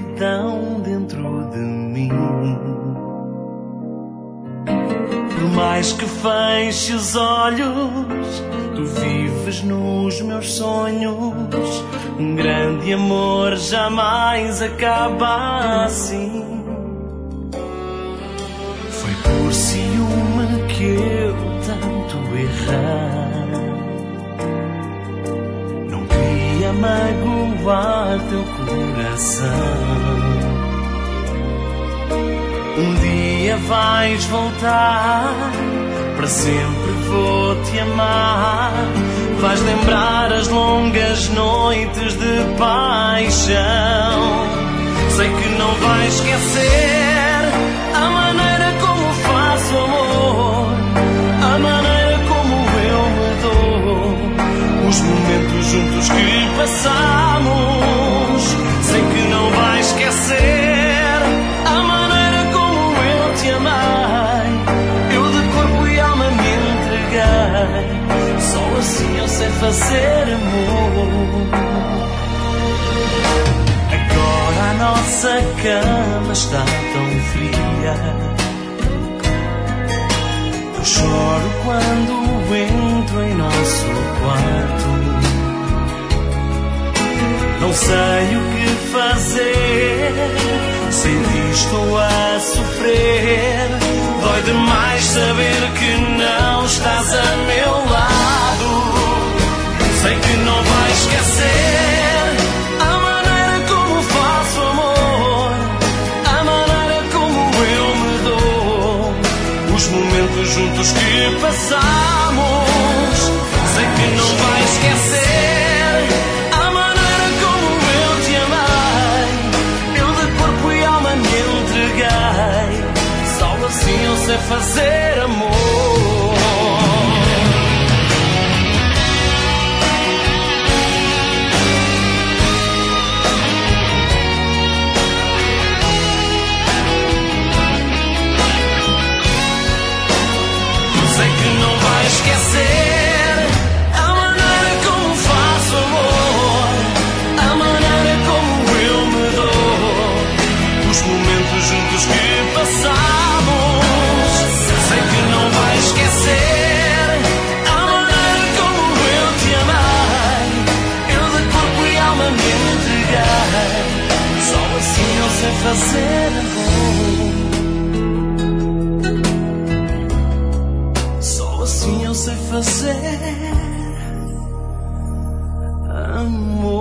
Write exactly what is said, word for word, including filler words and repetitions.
escuridão dentro de mim. Por mais que feche os olhos, tu vives nos meus sonhos. Um grande amor jamais acaba assim. Foi por ciúme que eu tanto errei. Não queria magoar teu coração. Um dia vais voltar, para sempre vou te amar. Vais lembrar as longas noites de paixão. Sei que não vais esquecer a maneira como faço amor, a maneira como eu me dou, os momentos juntos que passamos. Sei que não vais esquecer a maneira como eu te amei. Eu de corpo e alma me entreguei. Só assim eu sei fazer amor. Agora a nossa cama está tão fria. Eu choro quando entro em nosso quarto. Não sei o que fazer, sem ti estou a sofrer. Dói demais saber que não estás a meu lado. Sei que não vais esquecer a maneira como faço amor, a maneira como eu me dou, os momentos juntos que passamos. Sei que não vais esquecer a maneira como eu te amei. Eu de corpo e alma me entreguei. Só assim eu sei fazer amor. Sei que não vais esquecer a maneira como faço amor, a maneira como eu me dou, os momentos juntos que passamos. Sei que não vais esquecer a maneira como eu te amei. Eu de corpo e alma me entreguei. Só assim eu sei fazer amor. Só assim eu sei fazer amor.